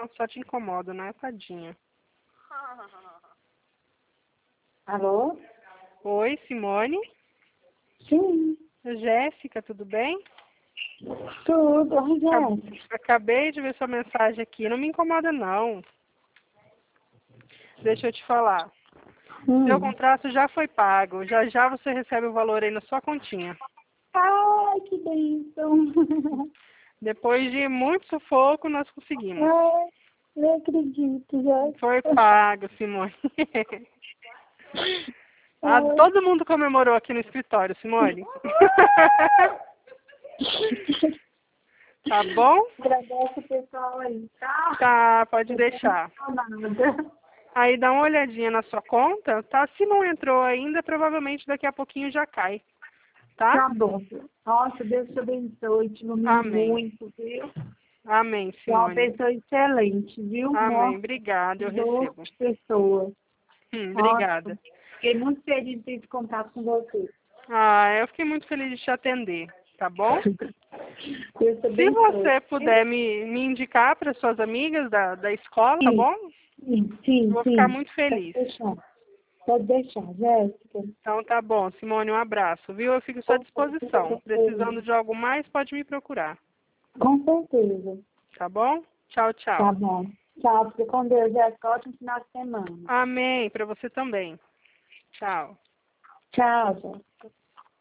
só te incomodo, né, tadinha? Alô? Oi, Simone? Sim, Jéssica, tudo bem? tudo. Oi, Jéssica. Acabei de ver sua mensagem aqui. Não me incomoda, não. Deixa eu te falar. Seu contrato já foi pago. Já já você recebe o valor aí na sua continha. Ai, que bênção. Depois de muito sufoco, nós conseguimos. Ai, não acredito, Jéssica. Foi pago, Simone. Todo mundo comemorou aqui no escritório, Simone. Tá bom? Agradece o pessoal aí, tá? Tá, pode deixar. Nada. Aí dá uma olhadinha na sua conta, tá? Se não entrou ainda, provavelmente daqui a pouquinho já cai, tá? Tá bom. Nossa, Deus te abençoe, te ilumine Amém. muito, viu? Amém, Você é uma Simone. pessoa excelente, viu? Amém. Nossa, Obrigada, eu doce recebo. pessoa. Nossa, Obrigada. fiquei muito feliz de ter esse contato com você. Eu fiquei muito feliz de te atender, tá bom? Deus te Se abençoe. você puder me indicar para suas amigas da escola, tá bom? Sim, Vou ficar sim. muito feliz. Pode deixar, Jéssica. Então tá bom, Simone, um abraço, viu? Eu fico à sua disposição. Precisando de algo mais, pode me procurar, Com certeza. tá bom? Tchau, tchau. Tá bom. Tchau, fica com Deus, Jéssica. Ótimo final de semana. Amém, para você também. Tchau. Tchau, Jéssica.